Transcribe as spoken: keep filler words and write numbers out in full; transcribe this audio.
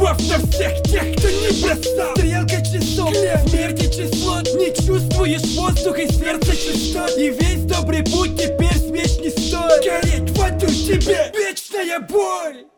любовь на всех тех, кто не бросал. Стрелка часов, смерти число. Не чувствуешь воздух и сердце частот. И весь добрый путь теперь свеч не стоит. Гореть в аду тебе вечная боль.